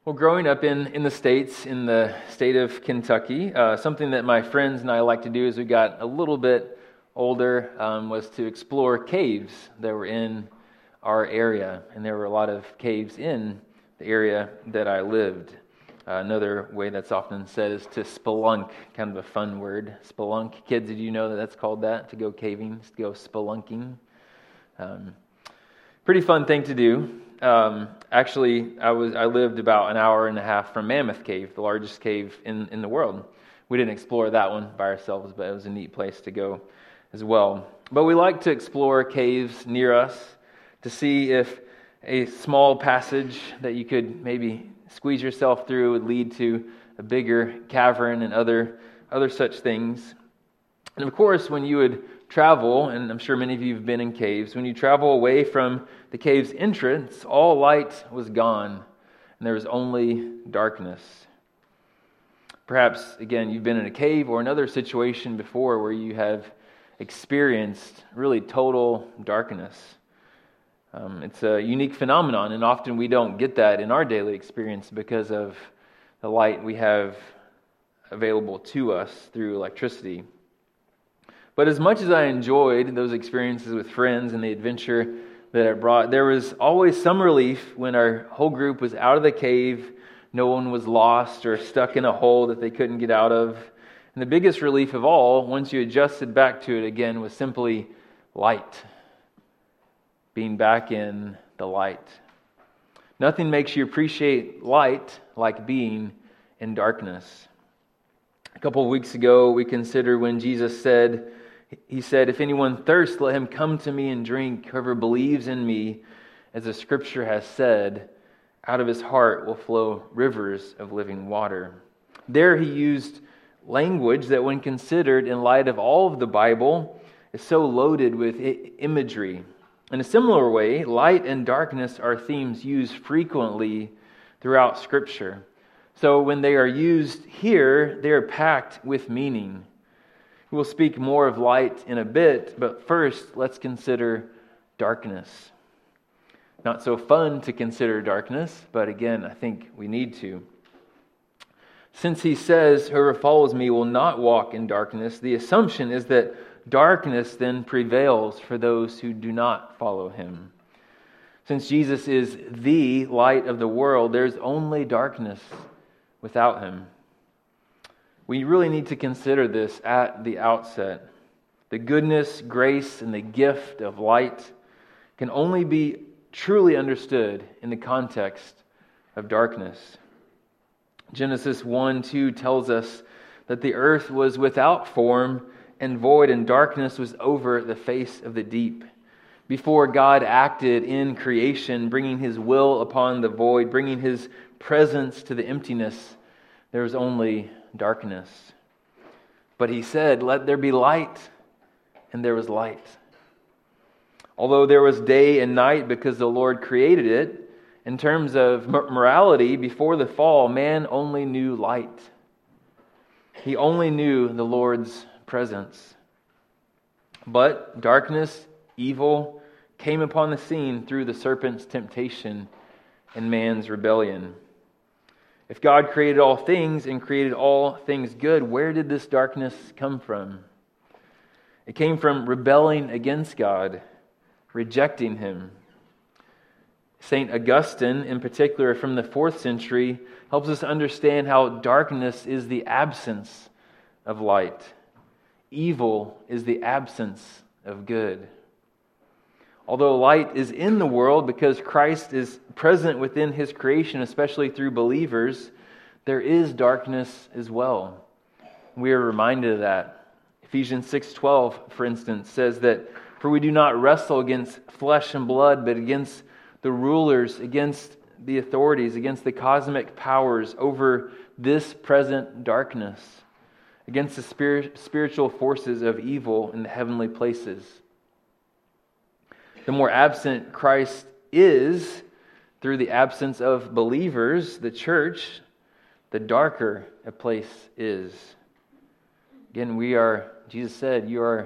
Well, growing up in the States, in the state of Kentucky, something that my friends and I like to do as we got a little bit older was to explore caves that were in our area. And there were a lot of caves in the area that I lived. Another way that's often said is to spelunk, kind of a fun word. Spelunk. Kids, did you know that that's called that? To go caving, to go spelunking. Pretty fun thing to do. Actually, I lived about an hour and a half from Mammoth Cave, the largest cave in the world. We didn't explore that one by ourselves, but it was a neat place to go as well. But we like to explore caves near us to see if a small passage that you could maybe squeeze yourself through would lead to a bigger cavern and other such things. And of course, when you would travel, and I'm sure many of you have been in caves, when you travel away from the cave's entrance, all light was gone, and there was only darkness. Perhaps, again, you've been in a cave or another situation before where you have experienced really total darkness. It's a unique phenomenon, and often we don't get that in our daily experience because of the light we have available to us through electricity. But as much as I enjoyed those experiences with friends and the adventure that it brought, there was always some relief when our whole group was out of the cave, no one was lost or stuck in a hole that they couldn't get out of. And the biggest relief of all, once you adjusted back to it again, was simply light. Being back in the light. Nothing makes you appreciate light like being in darkness. A couple of weeks ago, we considered when Jesus said, He said, "If anyone thirsts, let him come to me and drink. Whoever believes in me, as the Scripture has said, out of his heart will flow rivers of living water." There he used language that, when considered in light of all of the Bible, is so loaded with imagery. In a similar way, light and darkness are themes used frequently throughout Scripture. So when they are used here, they are packed with meaning. We'll speak more of light in a bit, but first, let's consider darkness. Not so fun to consider darkness, but again, I think we need to. Since he says, "Whoever follows me will not walk in darkness," the assumption is that darkness then prevails for those who do not follow him. Since Jesus is the light of the world, there's only darkness without him. We really need to consider this at the outset. The goodness, grace, and the gift of light can only be truly understood in the context of darkness. Genesis 1:2 tells us that the earth was without form and void, and darkness was over the face of the deep. Before God acted in creation, bringing his will upon the void, bringing his presence to the emptiness, there was only darkness. But he said, "Let there be light," and there was light. Although there was day and night because the Lord created it, in terms of morality, before the fall, man only knew light. He only knew the Lord's presence. But darkness, evil, came upon the scene through the serpent's temptation and man's rebellion. If God created all things and created all things good, where did this darkness come from? It came from rebelling against God, rejecting him. St. Augustine, in particular from the 4th century, helps us understand how darkness is the absence of light. Evil is the absence of good. Although light is in the world because Christ is present within his creation, especially through believers, there is darkness as well. We are reminded of that. Ephesians 6:12, for instance, says that, "For we do not wrestle against flesh and blood, but against the rulers, against the authorities, against the cosmic powers over this present darkness, against the spiritual forces of evil in the heavenly places." The more absent Christ is through the absence of believers, the church, the darker a place is. Again, Jesus said,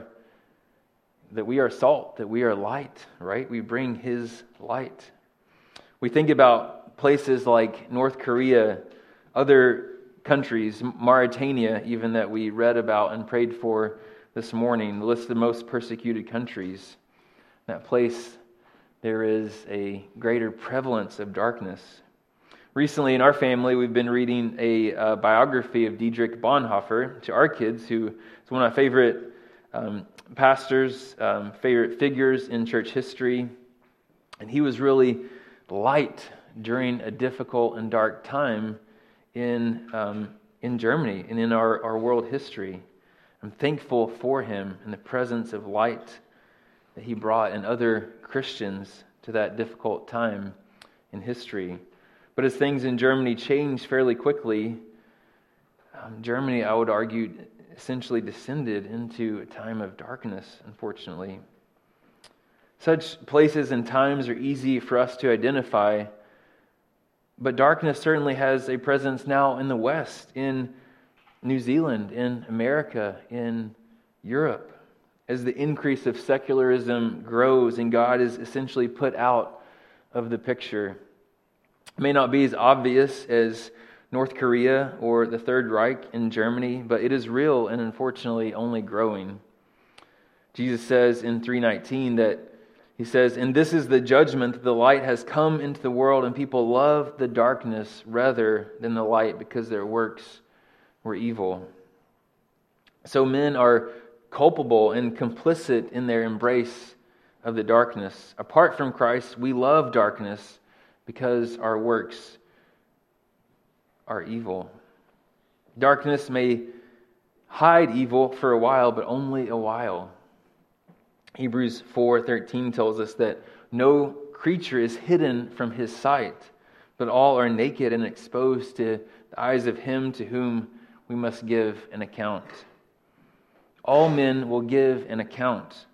that we are salt, that we are light, right? We bring his light. We think about places like North Korea, other countries, Mauritania even, that we read about and prayed for this morning, the list of the most persecuted countries. That place, there is a greater prevalence of darkness. Recently in our family, we've been reading a biography of Dietrich Bonhoeffer to our kids, who is one of my favorite pastors, favorite figures in church history. And he was really light during a difficult and dark time in Germany and in our world history. I'm thankful for him and the presence of light that he brought in other Christians to that difficult time in history. But as things in Germany changed fairly quickly, Germany, I would argue, essentially descended into a time of darkness, unfortunately. Such places and times are easy for us to identify, but darkness certainly has a presence now in the West, in New Zealand, in America, in Europe. As the increase of secularism grows and God is essentially put out of the picture. It may not be as obvious as North Korea or the Third Reich in Germany, but it is real and unfortunately only growing. Jesus says in 3:19 that he says, "And this is the judgment, that the light has come into the world, and people love the darkness rather than the light, because their works were evil." So men are culpable and complicit in their embrace of the darkness. Apart from Christ, we love darkness because our works are evil. Darkness may hide evil for a while, but only a while. Hebrews 4:13 tells us that no creature is hidden from his sight, but all are naked and exposed to the eyes of him to whom we must give an account. All men will give an account.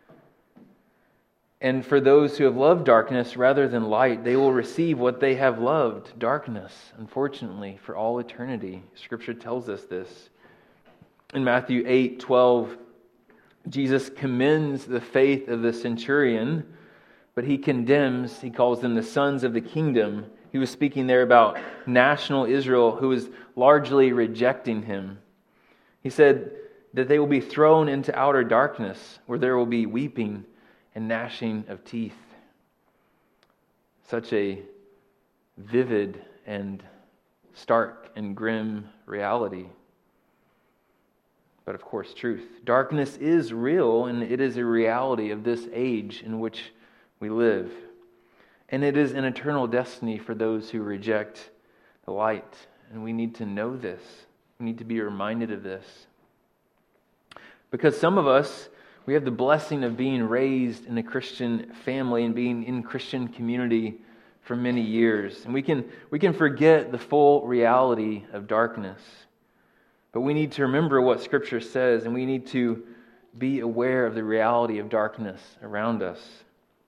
And for those who have loved darkness rather than light, they will receive what they have loved, darkness, unfortunately, for all eternity. Scripture tells us this. In Matthew 8:12, Jesus commends the faith of the centurion, but he condemns, he calls them the sons of the kingdom. He was speaking there about national Israel, who was largely rejecting him. He said that they will be thrown into outer darkness, where there will be weeping and gnashing of teeth. Such a vivid and stark and grim reality. But of course, truth. Darkness is real, and it is a reality of this age in which we live. And it is an eternal destiny for those who reject the light. And we need to know this. We need to be reminded of this. Because some of us, we have the blessing of being raised in a Christian family and being in Christian community for many years. And we can forget the full reality of darkness. But we need to remember what Scripture says, and we need to be aware of the reality of darkness around us.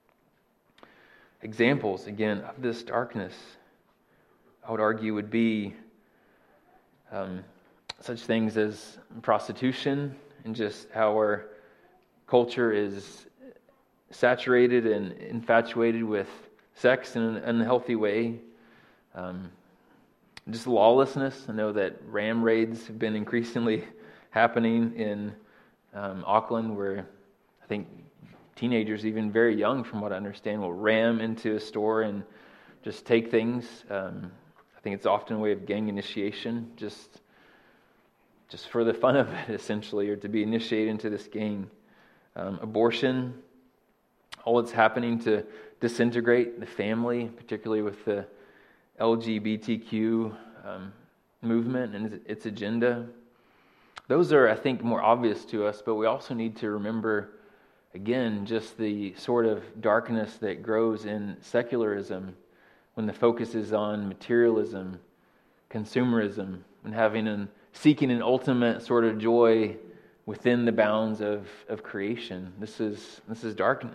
Examples, again, of this darkness, I would argue, would be such things as prostitution, and just how our culture is saturated and infatuated with sex in an unhealthy way. Just lawlessness. I know that ram raids have been increasingly happening in Auckland, where I think teenagers, even very young from what I understand, will ram into a store and just take things. I think it's often a way of gang initiation, just for the fun of it, essentially, or to be initiated into this gang. Abortion, all that's happening to disintegrate the family, particularly with the LGBTQ movement and its agenda. Those are, I think, more obvious to us, but we also need to remember, again, just the sort of darkness that grows in secularism when the focus is on materialism, consumerism, and seeking an ultimate sort of joy within the bounds of creation. This is darkness.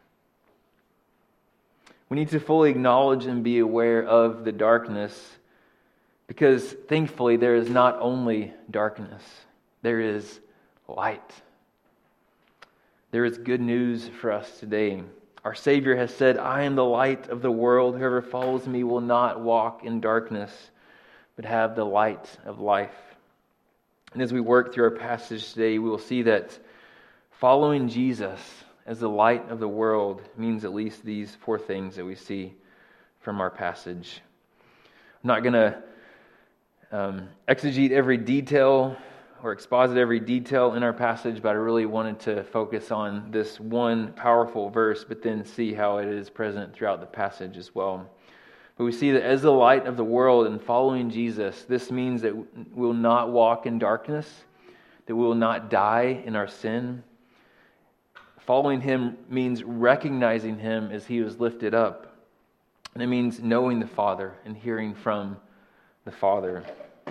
We need to fully acknowledge and be aware of the darkness, because thankfully there is not only darkness, there is light. There is good news for us today. Our Savior has said, "I am the light of the world. Whoever follows me will not walk in darkness, but have the light of life." And as we work through our passage today, we will see that following Jesus as the light of the world means at least these four things that we see from our passage. I'm not going to exegete every detail or exposit every detail in our passage, but I really wanted to focus on this one powerful verse, but then see how it is present throughout the passage as well. But we see that as the light of the world and following Jesus, this means that we will not walk in darkness, that we will not die in our sin. Following Him means recognizing Him as He was lifted up. And it means knowing the Father and hearing from the Father.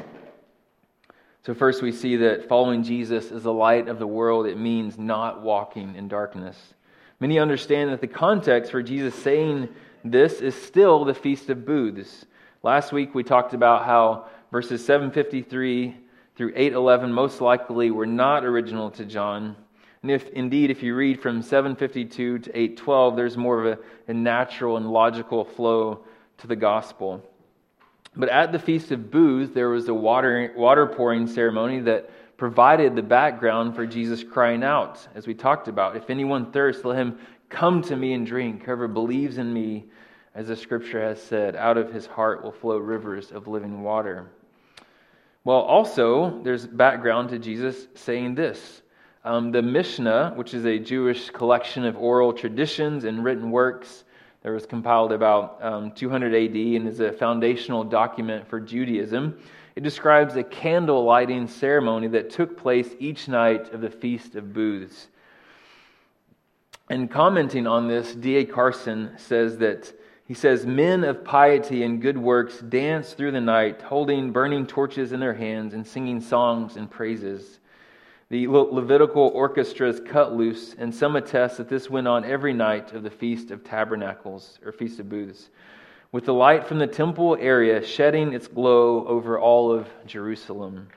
So first we see that following Jesus as the light of the world, it means not walking in darkness. Many understand that the context for Jesus saying this is still the Feast of Booths. Last week we talked about how verses 753 through 811 most likely were not original to John. And if you read from 752 to 812, there's more of a natural and logical flow to the gospel. But at the Feast of Booths, there was a water pouring ceremony that provided the background for Jesus crying out, as we talked about. "If anyone thirsts, let him come to me and drink. Whoever believes in me, as the Scripture has said, out of his heart will flow rivers of living water." Well, also, there's background to Jesus saying this. The Mishnah, which is a Jewish collection of oral traditions and written works, that was compiled about 200 AD and is a foundational document for Judaism. It describes a candle lighting ceremony that took place each night of the Feast of Booths. And commenting on this, D.A. Carson says that men of piety and good works dance through the night, holding burning torches in their hands and singing songs and praises. The Levitical orchestras cut loose, and some attest that this went on every night of the Feast of Tabernacles, or Feast of Booths, with the light from the temple area shedding its glow over all of Jerusalem.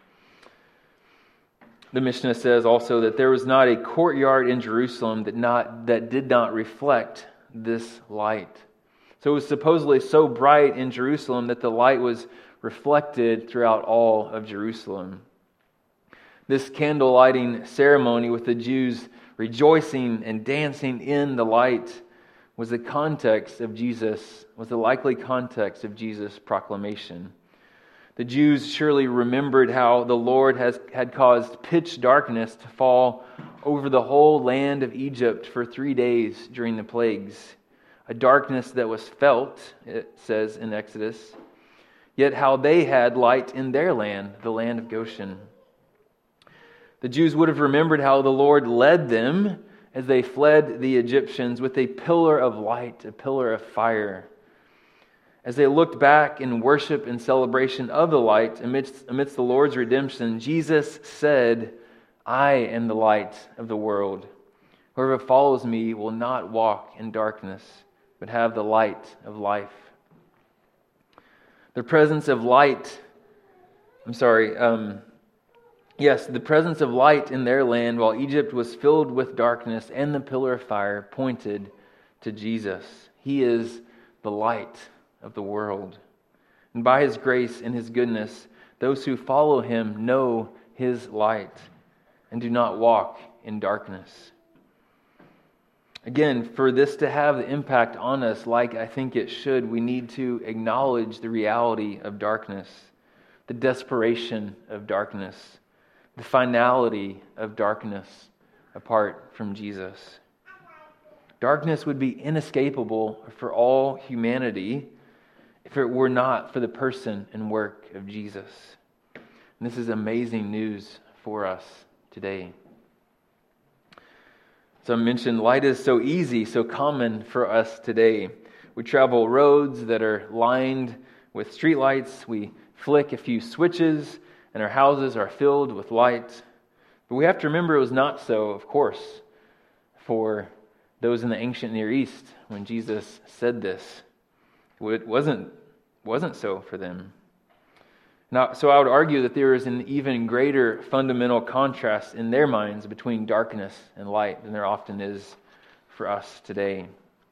The Mishnah says also that there was not a courtyard in Jerusalem that did not reflect this light. So it was supposedly so bright in Jerusalem that the light was reflected throughout all of Jerusalem. This candle lighting ceremony with the Jews rejoicing and dancing in the light was the likely context of Jesus' proclamation. The Jews surely remembered how the Lord had caused pitch darkness to fall over the whole land of Egypt for 3 days during the plagues. A darkness that was felt, it says in Exodus, yet how they had light in their land, the land of Goshen. The Jews would have remembered how the Lord led them as they fled the Egyptians with a pillar of light, a pillar of fire. As they looked back in worship and celebration of the light amidst the Lord's redemption, Jesus said, "I am the light of the world. Whoever follows me will not walk in darkness, but have the light of life." The presence of light, the presence of light in their land while Egypt was filled with darkness and the pillar of fire pointed to Jesus. He is the light of the world. And by His grace and His goodness, those who follow Him know His light and do not walk in darkness. Again, for this to have the impact on us like I think it should, we need to acknowledge the reality of darkness, the desperation of darkness, the finality of darkness apart from Jesus. Darkness would be inescapable for all humanity if it were not for the person and work of Jesus. And this is amazing news for us today. As I mentioned, light is so easy, so common for us today. We travel roads that are lined with streetlights. We flick a few switches, and our houses are filled with light. But we have to remember it was not so, of course, for those in the ancient Near East when Jesus said this. It wasn't so for them. Now, so I would argue that there is an even greater fundamental contrast in their minds between darkness and light than there often is for us today.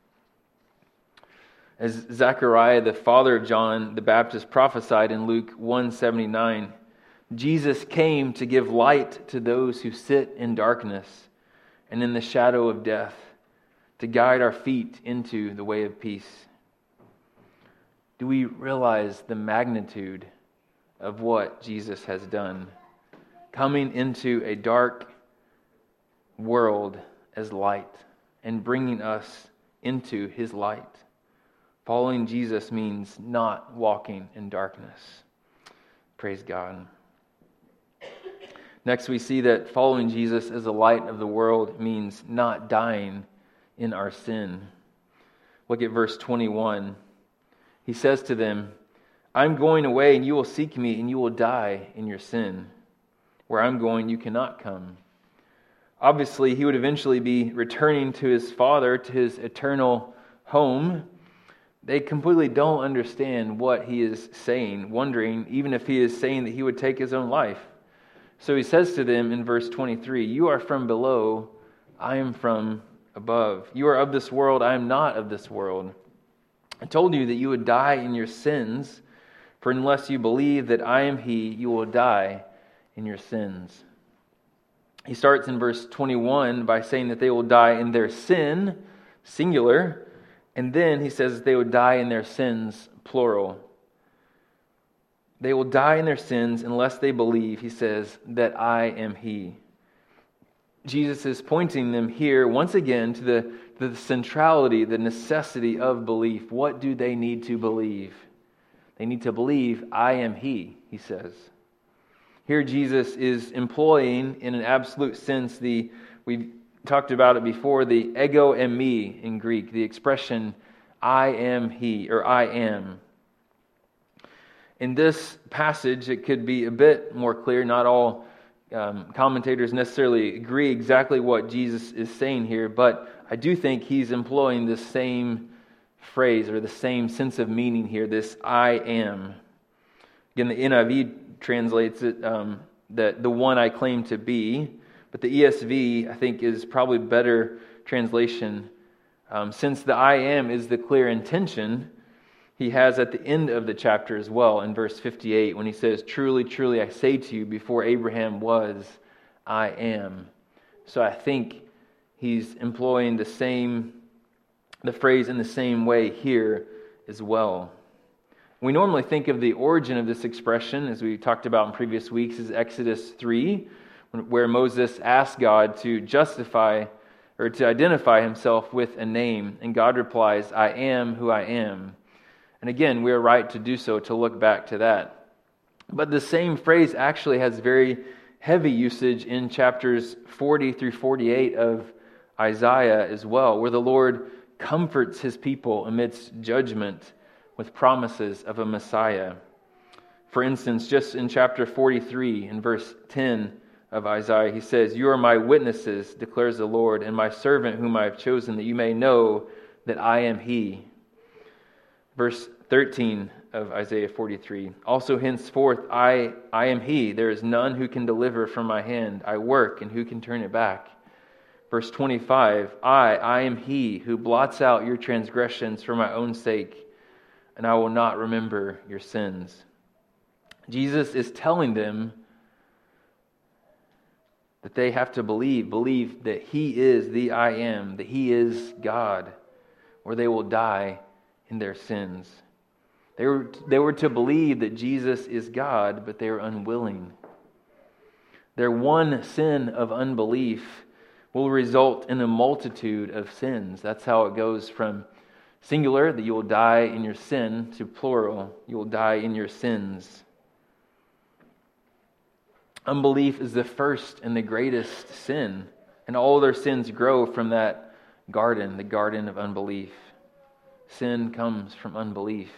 As Zechariah, the father of John the Baptist, prophesied in Luke 1:79, Jesus came to give light to those who sit in darkness and in the shadow of death, to guide our feet into the way of peace. Do we realize the magnitude of what Jesus has done? Coming into a dark world as light and bringing us into His light. Following Jesus means not walking in darkness. Praise God. Next, we see that following Jesus as the light of the world means not dying in our sin. Look at verse 21. He says to them, I'm going away, and you will seek me, and you will die in your sin. Where I'm going, you cannot come. Obviously, he would eventually be returning to his Father, to his eternal home. They completely don't understand what he is saying, wondering even if he is saying that he would take his own life. So he says to them in verse 23, you are from below, I am from above. You are of this world, I am not of this world. I told you that you would die in your sins, for unless you believe that I am He, you will die in your sins. He starts in verse 21 by saying that they will die in their sin, singular, and then he says that they would die in their sins, plural. They will die in their sins unless they believe, he says, that I am He. Jesus is pointing them here once again to the centrality, the necessity of belief. What do they need to believe? They need to believe I am He, he says. Here Jesus is employing in an absolute sense we've talked about it before, the ego eimi in Greek, the expression I am He, or I am. In this passage, it could be a bit more clear. Not all commentators necessarily agree exactly what Jesus is saying here, but I do think he's employing the same phrase or the same sense of meaning here, this I am. Again, the NIV translates it that the one I claim to be, but the ESV, I think, is probably better translation. Since the I am is the clear intention, he has at the end of the chapter as well, in verse 58, when he says, truly, truly, I say to you, before Abraham was, I am. So I think he's employing the phrase in the same way here as well. We normally think of the origin of this expression, as we talked about in previous weeks, as Exodus 3, where Moses asked God to justify or to identify himself with a name, and God replies, I am who I am. And again, we are right to do so, to look back to that. But the same phrase actually has very heavy usage in chapters 40 through 48 of Isaiah as well, where the Lord comforts His people amidst judgment with promises of a Messiah. For instance, just in chapter 43, in verse 10 of Isaiah, he says, you are my witnesses, declares the Lord, and my servant whom I have chosen, that you may know that I am He. Verse 13 of Isaiah 43, also henceforth I am He, there is none who can deliver from my hand. I work, and who can turn it back? Verse 25, I am He who blots out your transgressions for my own sake, and I will not remember your sins. Jesus is telling them that they have to believe that He is the I am, that He is God, or they will die in their sins. They were to believe that Jesus is God, but they were unwilling. Their one sin of unbelief will result in a multitude of sins. That's how it goes from singular, that you will die in your sin, to plural, you will die in your sins. Unbelief is the first and the greatest sin, and all their sins grow from that garden, the garden of unbelief. Sin comes from unbelief.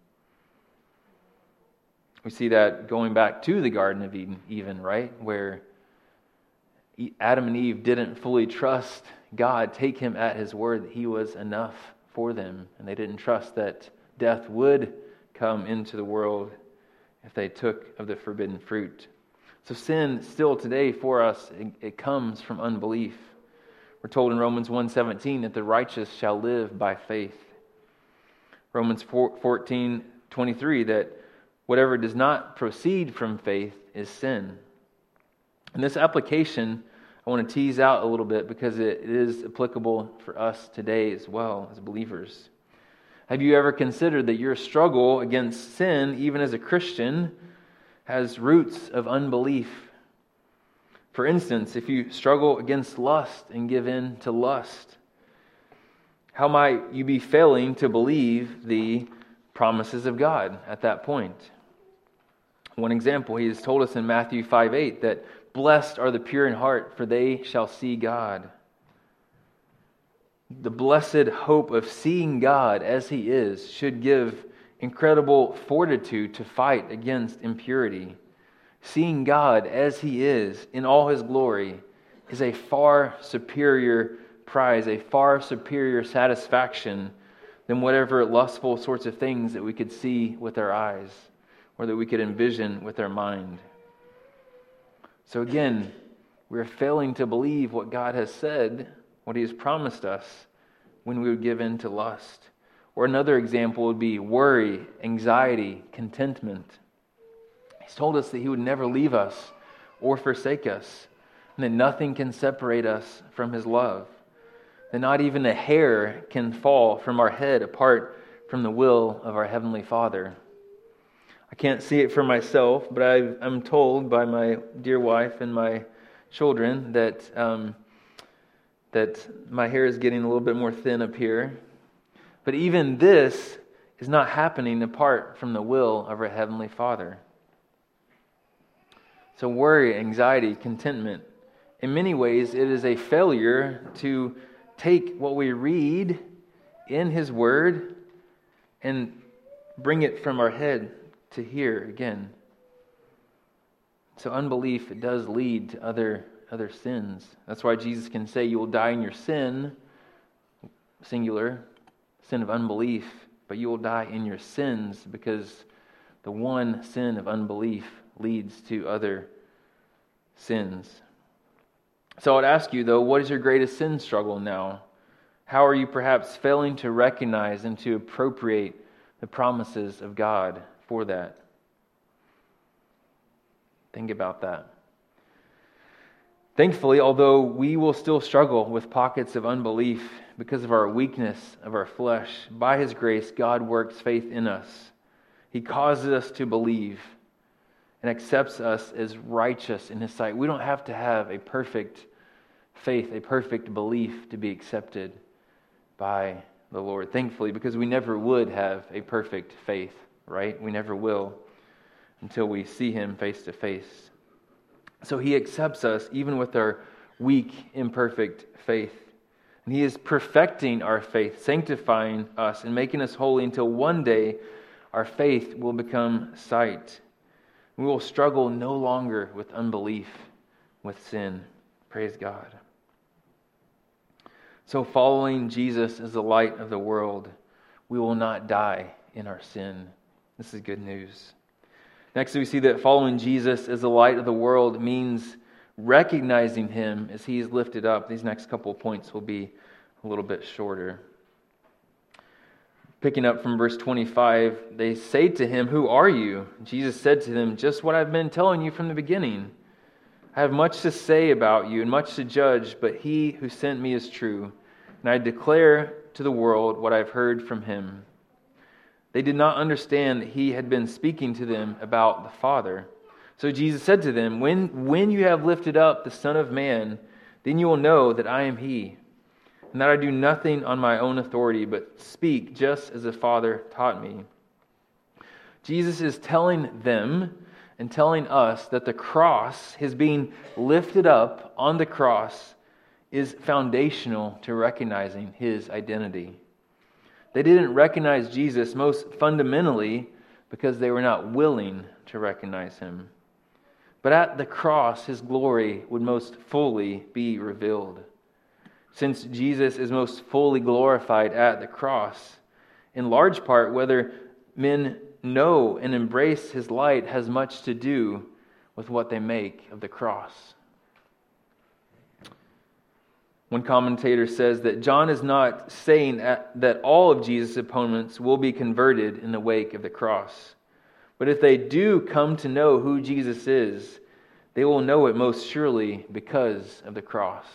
We see that going back to the Garden of Eden, even, right? Where Adam and Eve didn't fully trust God, take Him at His word that He was enough for them. And they didn't trust that death would come into the world if they took of the forbidden fruit. So sin still today for us, it comes from unbelief. We're told in Romans 1:17 that the righteous shall live by faith. Romans 14:23, that whatever does not proceed from faith is sin. And this application I want to tease out a little bit because it is applicable for us today as well as believers. Have you ever considered that your struggle against sin, even as a Christian, has roots of unbelief? For instance, if you struggle against lust and give in to lust, how might you be failing to believe the promises of God at that point? One example, he has told us in Matthew 5:8 that blessed are the pure in heart, for they shall see God. The blessed hope of seeing God as He is should give incredible fortitude to fight against impurity. Seeing God as He is in all His glory is a far superior prize, a far superior satisfaction than whatever lustful sorts of things that we could see with our eyes or that we could envision with our mind. So again, we're failing to believe what God has said, what He has promised us when we would give in to lust. Or another example would be worry, anxiety, contentment. He's told us that He would never leave us or forsake us, and that nothing can separate us from His love. That not even a hair can fall from our head apart from the will of our Heavenly Father. I can't see it for myself, but I'm told by my dear wife and my children that my hair is getting a little bit more thin up here. But even this is not happening apart from the will of our Heavenly Father. So worry, anxiety, contentment, in many ways it is a failure to take what we read in His Word and bring it from our head to here again. So unbelief, it does lead to other sins. That's why Jesus can say you will die in your sin, singular, sin of unbelief, but you will die in your sins because the one sin of unbelief leads to other sins. So I'd ask you though, what is your greatest sin struggle now? How are you perhaps failing to recognize and to appropriate the promises of God for that? Think about that. Thankfully, although we will still struggle with pockets of unbelief because of our weakness of our flesh, by His grace, God works faith in us. He causes us to believe and accepts us as righteous in His sight. We don't have to have a perfect faith, a perfect belief to be accepted by the Lord. Thankfully, because we never would have a perfect faith, right? We never will until we see Him face to face. So He accepts us even with our weak, imperfect faith. And He is perfecting our faith, sanctifying us and making us holy until one day our faith will become sight. We will struggle no longer with unbelief, with sin. Praise God. So following Jesus as the light of the world, we will not die in our sin. This is good news. Next, we see that following Jesus as the light of the world means recognizing Him as He is lifted up. These next couple of points will be a little bit shorter. Picking up from verse 25, they say to Him, "Who are you?" Jesus said to them, "Just what I've been telling you from the beginning. I have much to say about you and much to judge, but He who sent me is true, and I declare to the world what I've heard from Him." They did not understand that He had been speaking to them about the Father. So Jesus said to them, When you have lifted up the Son of Man, then you will know that I am He, and that I do nothing on my own authority, but speak just as the Father taught me. Jesus is telling them and telling us that the cross, His being lifted up on the cross, is foundational to recognizing His identity. They didn't recognize Jesus most fundamentally because they were not willing to recognize Him. But at the cross, His glory would most fully be revealed. Since Jesus is most fully glorified at the cross, in large part, whether men know and embrace His light has much to do with what they make of the cross. One commentator says that John is not saying that all of Jesus' opponents will be converted in the wake of the cross. But if they do come to know who Jesus is, they will know it most surely because of the cross.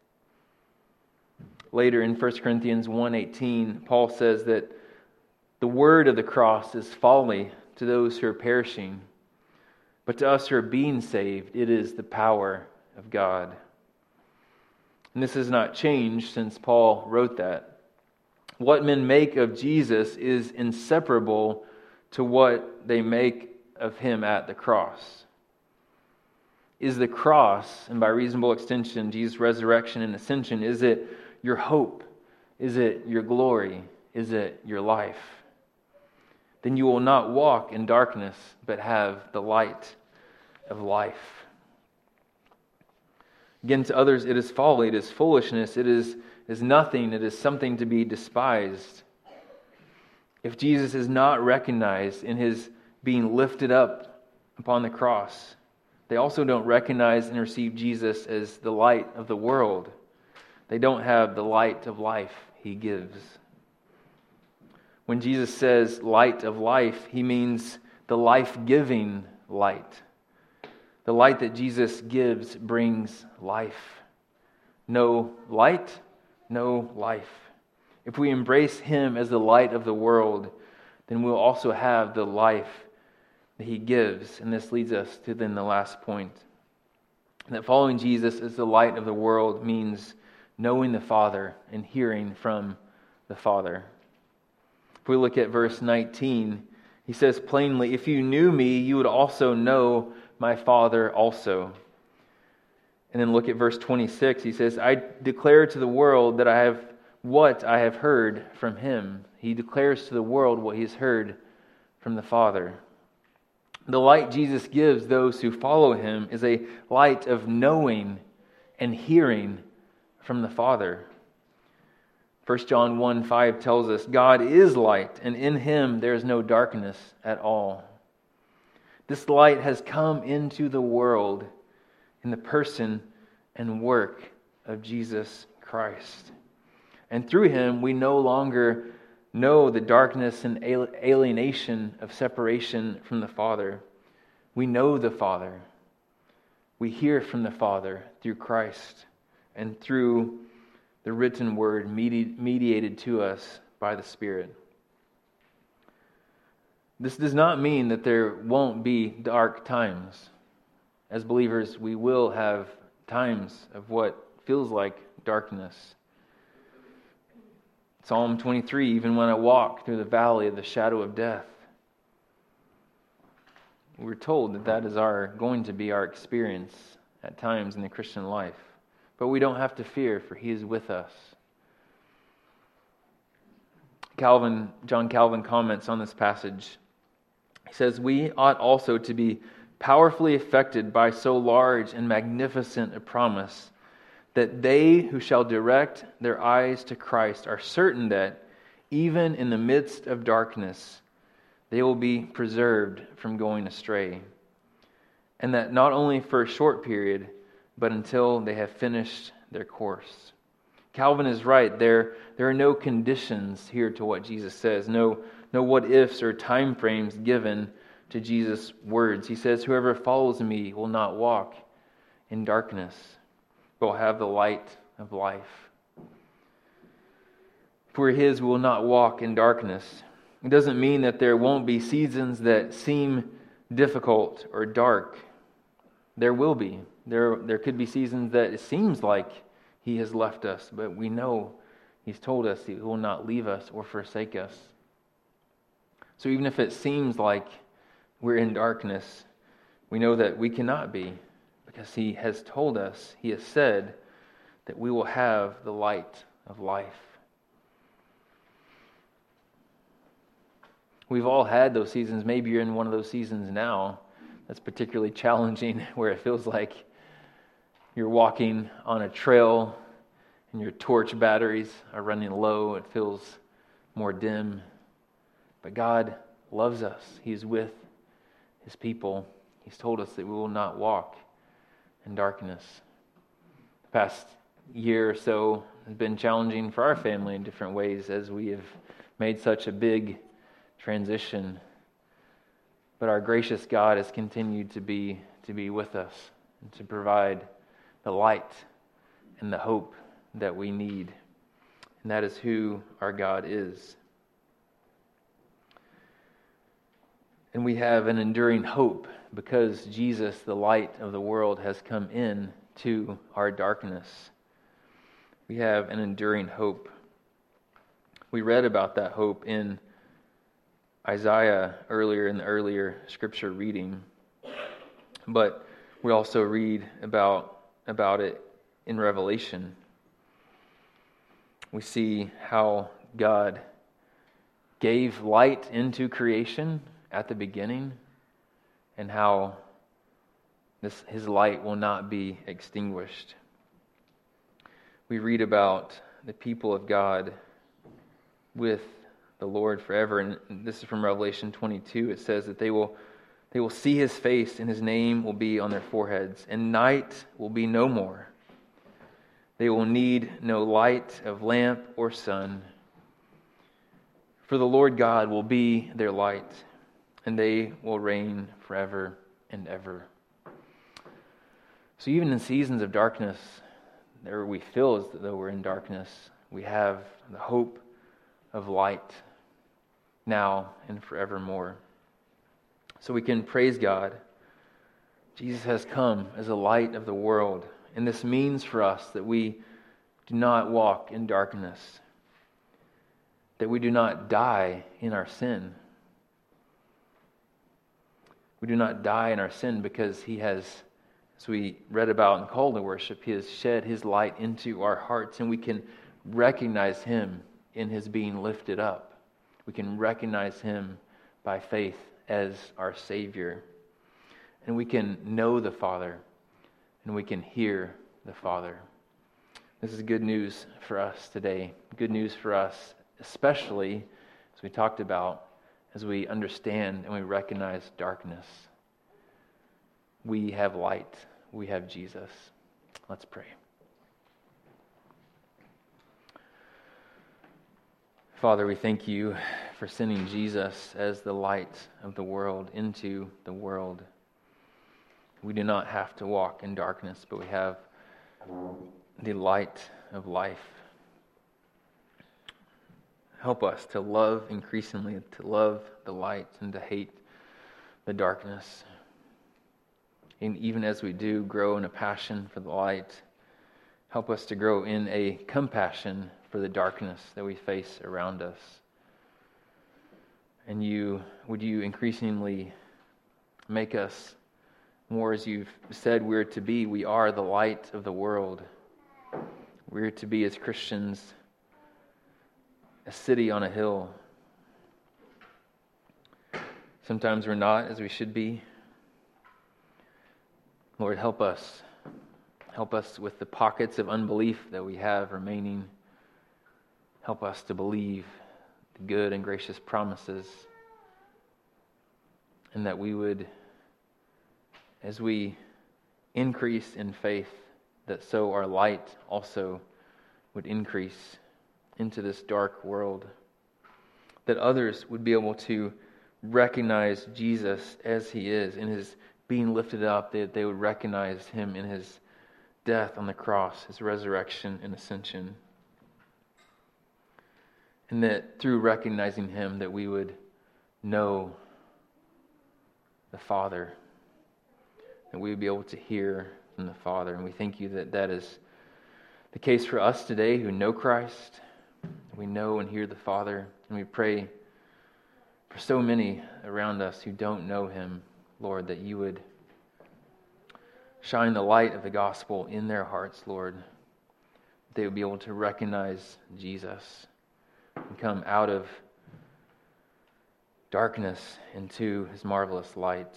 Later in 1 Corinthians 1:18, Paul says that the word of the cross is folly to those who are perishing, but to us who are being saved, it is the power of God. And this has not changed since Paul wrote that. What men make of Jesus is inseparable to what they make of him at the cross. Is the cross, and by reasonable extension, Jesus' resurrection and ascension, is it your hope? Is it your glory? Is it your life? Then you will not walk in darkness, but have the light of life. Again, to others it is folly, it is foolishness, it is nothing, it is something to be despised. If Jesus is not recognized in his being lifted up upon the cross, they also don't recognize and receive Jesus as the light of the world. They don't have the light of life he gives. When Jesus says light of life, he means the life-giving light. The light that Jesus gives brings life. No light, no life. If we embrace him as the light of the world, then we'll also have the life that he gives. And this leads us to then the last point. That following Jesus as the light of the world means knowing the Father and hearing from the Father. If we look at verse 19, he says plainly, "If you knew me, you would also know my Father also." And then look at verse 26. He says, "I declare to the world that I have heard from him." He declares to the world what he's heard from the Father. The light Jesus gives those who follow him is a light of knowing and hearing from the Father. 1 John 1:5 tells us, "God is light, and in him there is no darkness at all." This light has come into the world in the person and work of Jesus Christ. And through him, we no longer know the darkness and alienation of separation from the Father. We know the Father. We hear from the Father through Christ and through the written word mediated to us by the Spirit. This does not mean that there won't be dark times. As believers, we will have times of what feels like darkness. Psalm 23, "Even when I walk through the valley of the shadow of death." We're told that that is going to be our experience at times in the Christian life. But we don't have to fear, for he is with us. John Calvin comments on this passage. He says, "We ought also to be powerfully affected by so large and magnificent a promise, that they who shall direct their eyes to Christ are certain that, even in the midst of darkness, they will be preserved from going astray. And that not only for a short period, but until they have finished their course." Calvin is right. There are no conditions here to what Jesus says. No what-ifs or time frames given to Jesus' words. He says, "Whoever follows me will not walk in darkness, but will have the light of life." If we're his, we will not walk in darkness. It doesn't mean that there won't be seasons that seem difficult or dark. There will be. There could be seasons that it seems like he has left us, but we know he's told us he will not leave us or forsake us. So even if it seems like we're in darkness, we know that we cannot be, because he has told us, he has said, that we will have the light of life. We've all had those seasons. Maybe you're in one of those seasons now that's particularly challenging, where it feels like you're walking on a trail and your torch batteries are running low. It feels more dim. But God loves us. He is with his people. He's told us that we will not walk in darkness. The past year or so has been challenging for our family in different ways as we have made such a big transition. But our gracious God has continued to be with us and to provide the light and the hope that we need. And that is who our God is. And we have an enduring hope because Jesus, the light of the world, has come in to our darkness. We have an enduring hope. We read about that hope in Isaiah earlier in the earlier scripture reading, but we also read about it in Revelation. We see how God gave light into creation at the beginning and how his light will not be extinguished. We read about the people of God with the Lord forever, and this is from Revelation 22. It says that they will see his face, and his name will be on their foreheads, and night will be no more. They will need no light of lamp or sun, for the Lord God will be their light, and they will reign forever and ever. So even in seasons of darkness, there we feel as though we're in darkness, we have the hope of light now and forevermore. So we can praise God. Jesus has come as a light of the world, and this means for us that we do not walk in darkness, that we do not die in our sin. We do not die in our sin because he has, as we read about in the call to worship, he has shed his light into our hearts, and we can recognize him in his being lifted up. We can recognize him by faith as our Savior. And we can know the Father, and we can hear the Father. This is good news for us today. Good news for us, especially, as we talked about, as we understand and we recognize darkness. We have light. We have Jesus. Let's pray. Father, we thank you for sending Jesus as the light of the world into the world. We do not have to walk in darkness, but we have the light of life. Help us to love increasingly, to love the light and to hate the darkness. And even as we do grow in a passion for the light, help us to grow in a compassion for the darkness that we face around us. And would you increasingly make us more as you've said we're to be. We are the light of the world. We're to be, as Christians, a city on a hill. Sometimes we're not as we should be. Lord, help us. Help us with the pockets of unbelief that we have remaining. Help us to believe the good and gracious promises, and that we would, as we increase in faith, that so our light also would increase into this dark world, that others would be able to recognize Jesus as he is, in his being lifted up, that they would recognize him in his death on the cross, his resurrection and ascension. And that through recognizing him, that we would know the Father, that we would be able to hear from the Father. And we thank you that that is the case for us today who know Christ. We know and hear the Father. And we pray for so many around us who don't know him, Lord, that you would shine the light of the gospel in their hearts, Lord. That they would be able to recognize Jesus and come out of darkness into his marvelous light.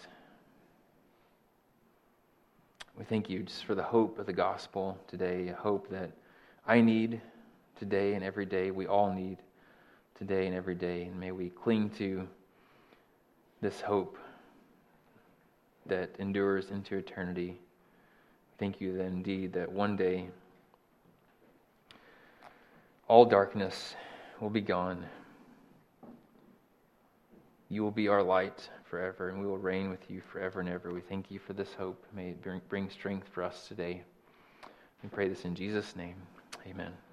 We thank you just for the hope of the gospel today, a hope that I need today and every day, we all need today and every day. And may we cling to this hope that endures into eternity. Thank you that indeed that one day all darkness will be gone. You will be our light forever, and we will reign with you forever and ever. We thank you for this hope. May it bring strength for us today. We pray this in Jesus' name. Amen.